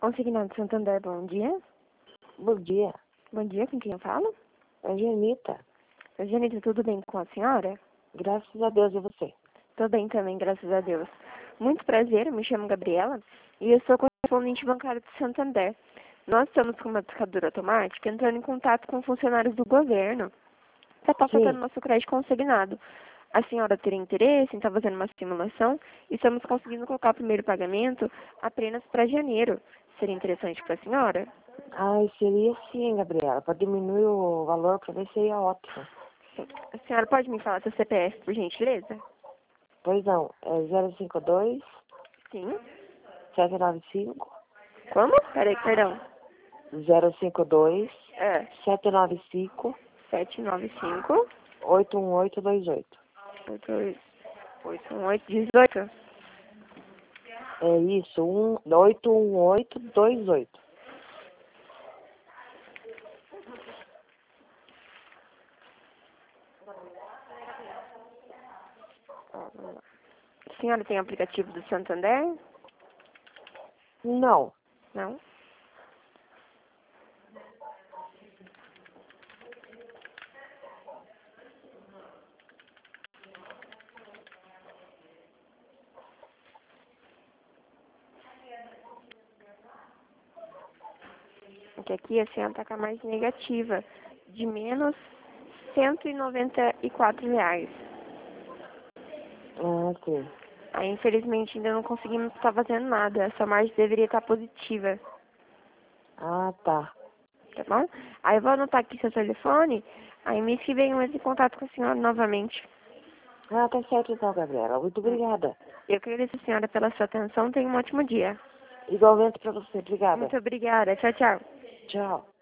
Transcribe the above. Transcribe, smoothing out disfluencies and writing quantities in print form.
Consignado Santander, bom dia. Bom dia. Bom dia, com quem eu falo? É Janita. Janita, tudo bem com a senhora? Graças a Deus, e você? Tô bem também, graças a Deus. Muito prazer, eu me chamo Gabriela e eu sou correspondente bancária do Santander. Nós estamos com uma buscadora automática entrando em contato com funcionários do governo para estar fazendo nosso crédito consignado. A senhora teria interesse em estar fazendo uma simulação e estamos conseguindo colocar o primeiro pagamento apenas para janeiro. Seria interessante para a senhora? Ai, seria sim, Gabriela. Para diminuir o valor, para ver se seria ótimo. Sim. A senhora pode me falar seu CPF, por gentileza? Pois não, é 052 Sim. 795 Como? Peraí, perdão. 052 É. 795 795 81828. 818. É isso, 81828. A senhora tem aplicativo do Santander? Não. Não? Porque aqui a senhora está com a margem negativa de menos R$ 194. Ah, sim. Aí, infelizmente, ainda não conseguimos estar fazendo nada. Essa margem deveria estar positiva, Ah, tá. tá bom? Aí eu vou anotar aqui seu telefone, aí mês que vem eu entro em contato com a senhora novamente. Ah, tá certo então, Gabriela. Muito obrigada. Eu agradeço a senhora pela sua atenção. Tenha um ótimo dia. Igualmente para você. Obrigada. Muito obrigada. Tchau, tchau. Tchau.